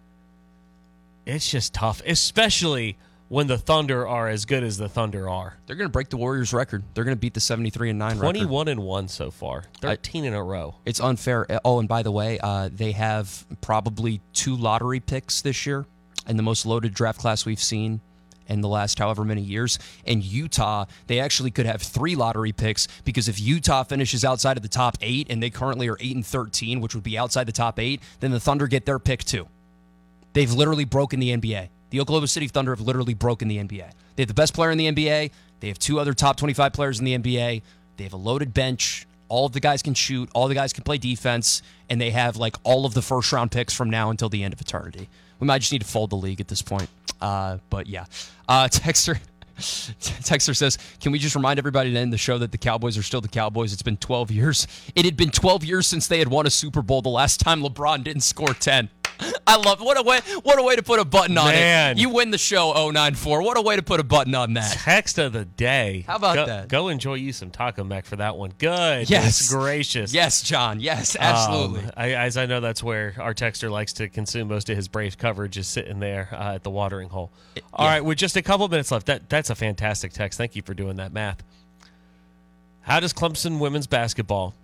it's just tough, especially when the Thunder are as good as the Thunder are. They're going to break the Warriors' record. They're going to beat the 73-9 record. 21-1 so far. 13 in a row. It's unfair. Oh, and by the way, they have probably 2 lottery picks this year in the most loaded draft class we've seen in the last however many years. In Utah, they actually could have 3 lottery picks, because if Utah finishes outside of the top 8, and they currently are 8-13, which would be outside the top 8, then the Thunder get their pick too. They've literally broken the NBA. The Oklahoma City Thunder have literally broken the NBA. They have the best player in the NBA. They have 2 other top 25 players in the NBA. They have a loaded bench. All of the guys can shoot. All the guys can play defense. And they have like all of the first-round picks from now until the end of eternity. We might just need to fold the league at this point. But yeah. Texter says, can we just remind everybody to end the show that the Cowboys are still the Cowboys? It's been 12 years. It had been 12 years since they had won a Super Bowl the last time LeBron didn't score 10. I love it. What a way to put a button on it. You win the show 094. What a way to put a button on that. Text of the day. How about that? Go enjoy you some Taco Mac for that one. Good. Yes. Gracious. Yes, John. Yes, absolutely. As I know, that's where our texter likes to consume most of his Braves coverage, is sitting there at the watering hole. All right, with just a couple minutes left, that's a fantastic text. Thank you for doing that math. How does Clemson women's basketball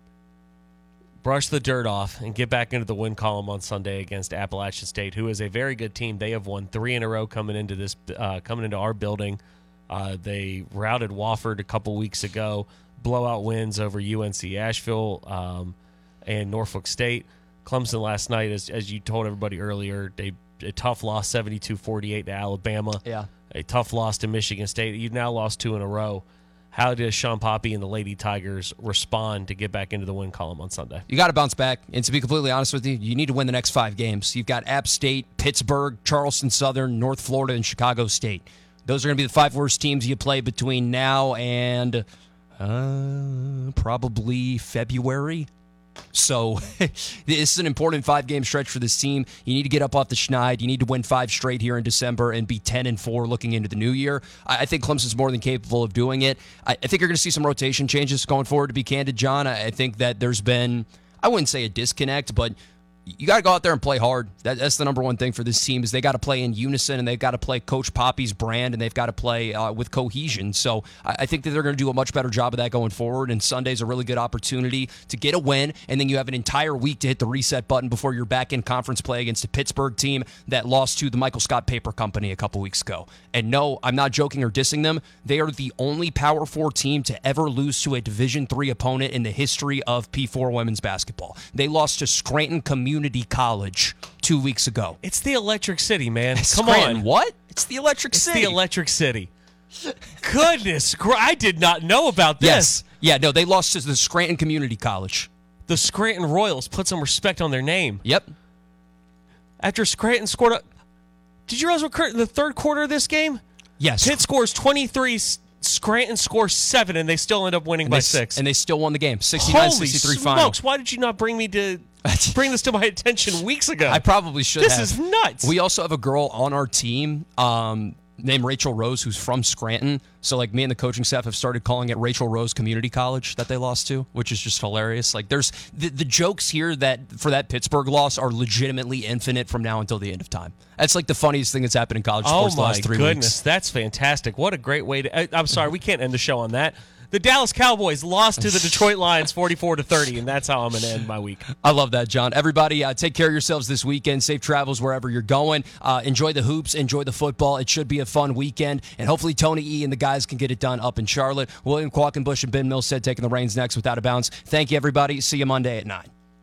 brush the dirt off and get back into the win column on Sunday against Appalachian State, who is a very good team? They have won 3 in a row coming into our building. They routed Wofford a couple weeks ago, blowout wins over UNC Asheville and Norfolk State. Clemson last night, as you told everybody earlier, a tough loss, 72-48 to Alabama. Yeah. A tough loss to Michigan State. You've now lost 2 in a row. How does Sean Poppy and the Lady Tigers respond to get back into the win column on Sunday? You got to bounce back. And to be completely honest with you, you need to win the next 5 games. You've got App State, Pittsburgh, Charleston Southern, North Florida, and Chicago State. Those are going to be the 5 worst teams you play between now and probably February. So this is an important 5-game stretch for this team. You need to get up off the schneid. You need to win 5 straight here in December and be 10-4 looking into the new year. I think Clemson's more than capable of doing it. I think you're going to see some rotation changes going forward, to be candid, John. I think that there's been, I wouldn't say a disconnect, but you got to go out there and play hard. That's the number one thing for this team is they got to play in unison, and they've got to play Coach Poppy's brand, and they've got to play with cohesion. So I think that they're going to do a much better job of that going forward, and Sunday's a really good opportunity to get a win, and then you have an entire week to hit the reset button before you're back in conference play against a Pittsburgh team that lost to the Michael Scott Paper Company a couple weeks ago. And no, I'm not joking or dissing them. They are the only Power 4 team to ever lose to a Division III opponent in the history of P4 women's basketball. They lost to Scranton Community College 2 weeks ago. It's the Electric City, man. Come Scranton, on. What? It's the Electric City. It's the Electric City. Goodness, I did not know about this. Yes. Yeah, no, they lost to the Scranton Community College. The Scranton Royals. Put some respect on their name. Yep. After Scranton scored a... Did you realize what occurred in the third quarter of this game? Yes. Pitt scores 23, Scranton scores 7, and they still end up winning by 6. And they still won the game. 69-63 Holy final. smokes, why did you not bring this to my attention weeks ago? I probably should have. This is nuts. We also have a girl on our team named Rachel Rose who's from Scranton. So, like, me and the coaching staff have started calling it Rachel Rose Community College that they lost to, which is just hilarious. Like, there's the jokes here that for that Pittsburgh loss are legitimately infinite from now until the end of time. That's like the funniest thing that's happened in college sports the last 3 weeks. Oh, my goodness. That's fantastic. What a great way to... I'm sorry, we can't end the show on that. The Dallas Cowboys lost to the Detroit Lions 44-30, and that's how I'm going to end my week. I love that, John. Everybody, take care of yourselves this weekend. Safe travels wherever you're going. Enjoy the hoops. Enjoy the football. It should be a fun weekend, and hopefully Tony E. and the guys can get it done up in Charlotte. William Qualkenbush and Ben Milstead taking the reins next with Out of Bounds. Thank you, everybody. See you Monday at 9.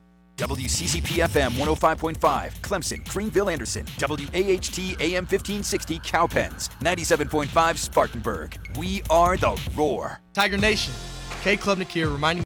WCCP-FM 105.5, Clemson, Greenville, Anderson. WAHT AM 1560, Cowpens. 97.5, Spartanburg. We are the Roar. Tiger Nation, K Club Nick here reminding